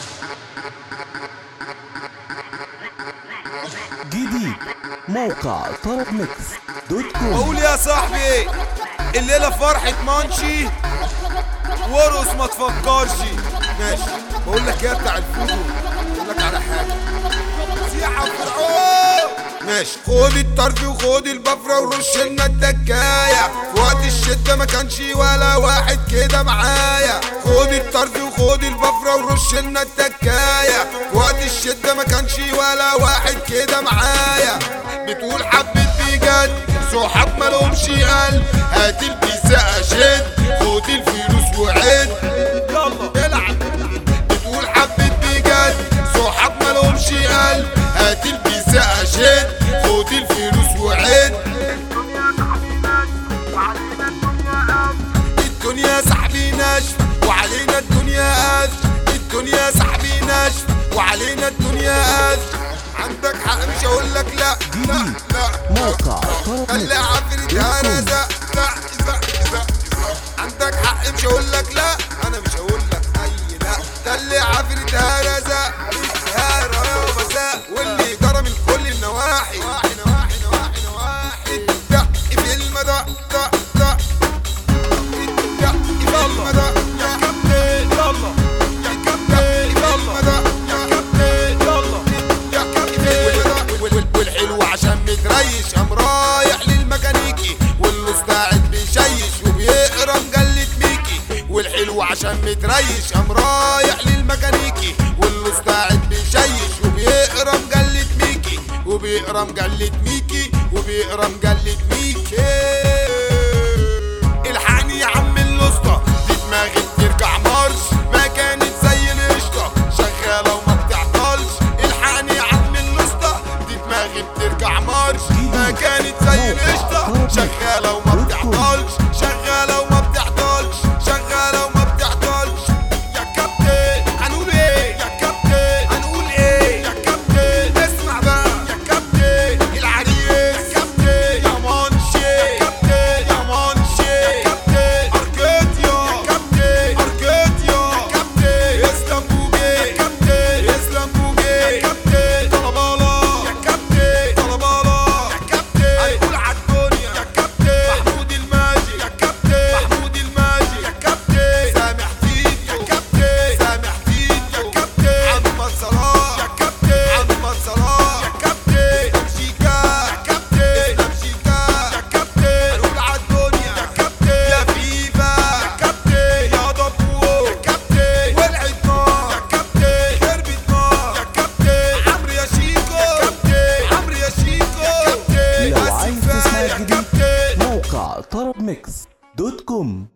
جديد موقع طرب ميكس دوت كوم. بقول يا صاحبي الليلة فرحة مانشي ورقص ما تفكرش. ماشي بقول لك يا بتاع الفودو، بقول لك على حاجة سيحة فرعون. ماشي خد الطرف وخد البفرة ورش لنا الدكاية، في وقت الشدة ما كانش ولا واحد كده معايا. خد الطرف وخد البفرة ورش لنا الدكاية، في وقت الشدة ما كانش ولا واحد كده معايا. بتقول حبيت بجد صحاب مالهمش قلب، هات البيسة اشد خد الفلوس وعد يلا العب. بتقول حبيت بجد صحاب مالهمش قلب، هات البيسة اشد خد الفلوس وعد. الدنيا سحبي نشف وعلينا الدنيا قاسف، الدنيا سحبي نشف وعلينا الدنيا قاسف. عندك حق مش هقول لك لا لا لا. موقع طرب قال لي عفريت انا زق زق زق زق. عندك حق مش هقول لك لا، انا مش هقول لك اي لا. قال لي عفريت انا زق هارا ومساء، واللي جرى من كل النواحي نواحي نواحي نواحي نواحي. الدق في المدى دق دق، الدق في المدى يا كابتن يلا يا كابتن يلا يا كابتن يلا. والحلو عشان متريش قام رايح للميكانيكي، والمستعد بيشيش وبيقرا مجلة ميكي. والحلو عشان متريش قام رايح للميكانيكي، والمستعد بيشيش وبيقرا مجلة ميكي، وبيقرا مجلة ميكي، وبيقرا مجلة ميكي. الحقني يا عم الاسطى دي دماغي بترجع مارش، ما كانت زي القشطة شغالة وما بتعطلش. الحقني يا عم الاسطى دي دماغي بترجع مارش، ما كانت زي القشطة شغالة وما بتعطلش، شغالة وما بتعطلش، شغالة وما بتعطلش. يا كابتن هنقول ايه يا كابتن، هنقول ايه يا كابتن، اسمع بقى يا كابتن العريس يا كابتن يا مانشي يا كابتن يا مانشي يا كابتن اركيديا يا كابتن اركيديا يا كابتن اسلام بوجي يا كابتن اسلام بوجي يا كابتن طلبالة يا كابتن طلبالة يا كابتن هنقول عالدنيا يا كابتن محمود الماجي يا كابتن محمود الماجي يا كابتن سامح فيك يا كابتن سامح فيك يا كابتن محمد صلاح يا كابتن محمد صلاح يا كابتن شيكا يا كابتن شيكا يا كابتن هنقول عالدنيا يا كابتن يا فيفا يا كابتن يا ضبو يا كابتن ولعت نار يا كابتن خربت نار يا كابتن عمرو يا شيكو يا كابتن عمرو يا شيكو يا كابتن لو عايز اسف تسمع يا الجديد كابتن. موقع طرب ميكس دوت كوم.